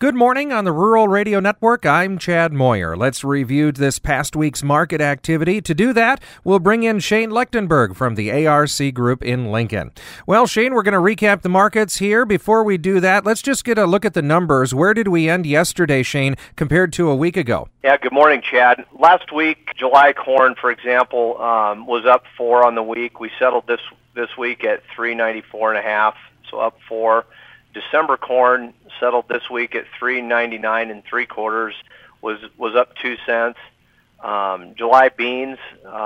Good morning on the Rural Radio Network. I'm Chad Moyer. Let's review this past week's market activity. To do that, we'll bring in Shane Lechtenberg from the ARC Group in Lincoln. Well, Shane, we're going to recap the markets here. Before we do that, let's just get a look at the numbers. Where did we end yesterday, Shane, compared to a week ago? Yeah, good morning, Chad. Last week, July corn, for example, was up 4 on the week. We settled this week at 394.5, so up 4. December corn settled this week at 399 3/4, was up 2 cents. July beans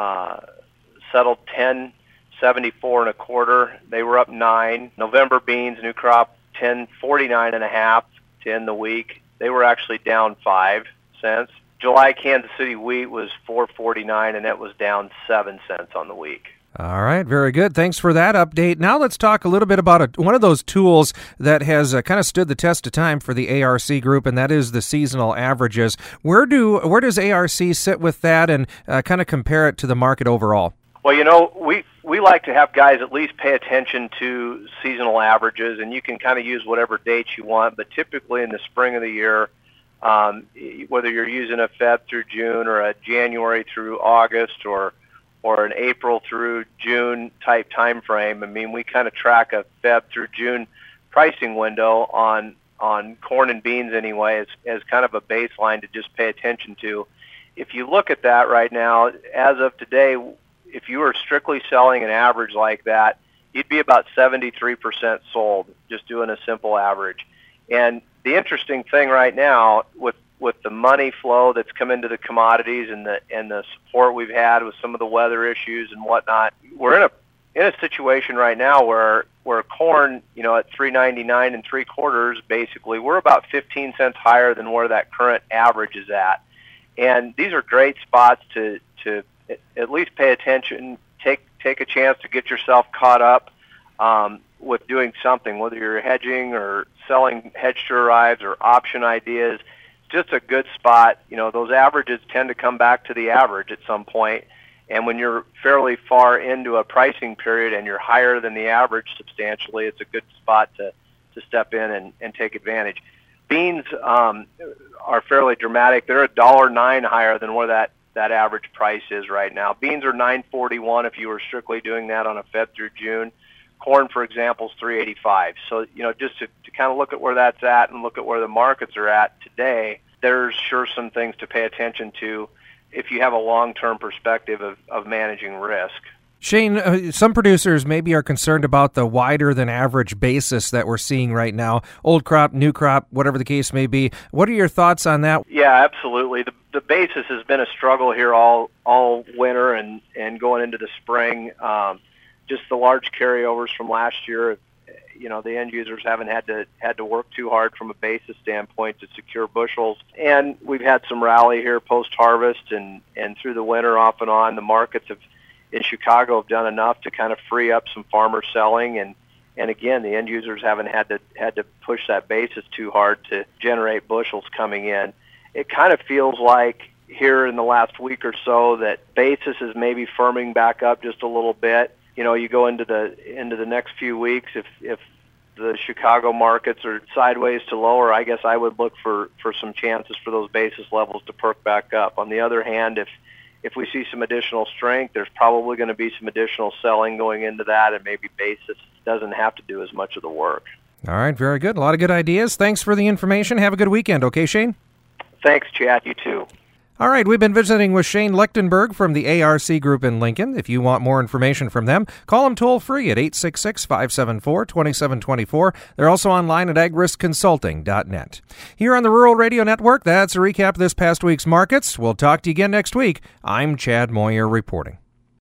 settled 10.74 1/4. They were up 9. November beans, new crop, 10.49.5 to end the week. They were actually down 5 cents. July Kansas City wheat was 4.49, and that was down 7 cents on the week. All right, very good. Thanks for that update. Now let's talk a little bit about one of those tools that has kind of stood the test of time for the ARC Group, and that is the seasonal averages. Where does ARC sit with that and kind of compare it to the market overall? Well, you know, we like to have guys at least pay attention to seasonal averages, and you can kind of use whatever dates you want, but typically in the spring of the year, whether you're using a Feb through June or a January through August or an April through June type time frame. I mean, we kind of track a Feb through June pricing window on corn and beans anyway as kind of a baseline to just pay attention to. If you look at that right now, as of today, if you were strictly selling an average like that, you'd be about 73% sold, just doing a simple average. And the interesting thing right now with the money flow that's come into the commodities and the support we've had with some of the weather issues and whatnot, we're in a situation right now where corn, you know, at 399 3/4, basically, we're about 15 cents higher than where that current average is at. And these are great spots to at least pay attention, take a chance to get yourself caught up with doing something, whether you're hedging or selling hedge to arrives or option ideas. Just a good spot. You know, those averages tend to come back to the average at some point, and when you're fairly far into a pricing period and you're higher than the average substantially, it's a good spot to step in and take advantage. Beans are fairly dramatic. They're $1.09 higher than where that average price is right now. Beans are $9.41 if you were strictly doing that on a Feb through June. Corn, for example, is $3.85. So, you know, just to kind of look at where that's at and look at where the markets are at today, there's sure some things to pay attention to if you have a long-term perspective of managing risk. Shane, some producers maybe are concerned about the wider than average basis that we're seeing right now, old crop, new crop, whatever the case may be. What are your thoughts on that? Yeah, absolutely. The basis has been a struggle here all winter and going into the spring. Just the large carryovers from last year, you know, the end users haven't had to work too hard from a basis standpoint to secure bushels. And we've had some rally here post-harvest and through the winter off and on. The markets in Chicago have done enough to kind of free up some farmer selling. And again, the end users haven't had to push that basis too hard to generate bushels coming in. It kind of feels like here in the last week or so that basis is maybe firming back up just a little bit. You know, you go into the next few weeks, if the Chicago markets are sideways to lower, I guess I would look for some chances for those basis levels to perk back up. On the other hand, if we see some additional strength, there's probably going to be some additional selling going into that, and maybe basis doesn't have to do as much of the work. All right, very good. A lot of good ideas. Thanks for the information. Have a good weekend, okay, Shane? Thanks, Chad. You too. All right, we've been visiting with Shane Lechtenberg from the ARC Group in Lincoln. If you want more information from them, call them toll-free at 866-574-2724. They're also online at agriskconsulting.net. Here on the Rural Radio Network, that's a recap of this past week's markets. We'll talk to you again next week. I'm Chad Moyer reporting.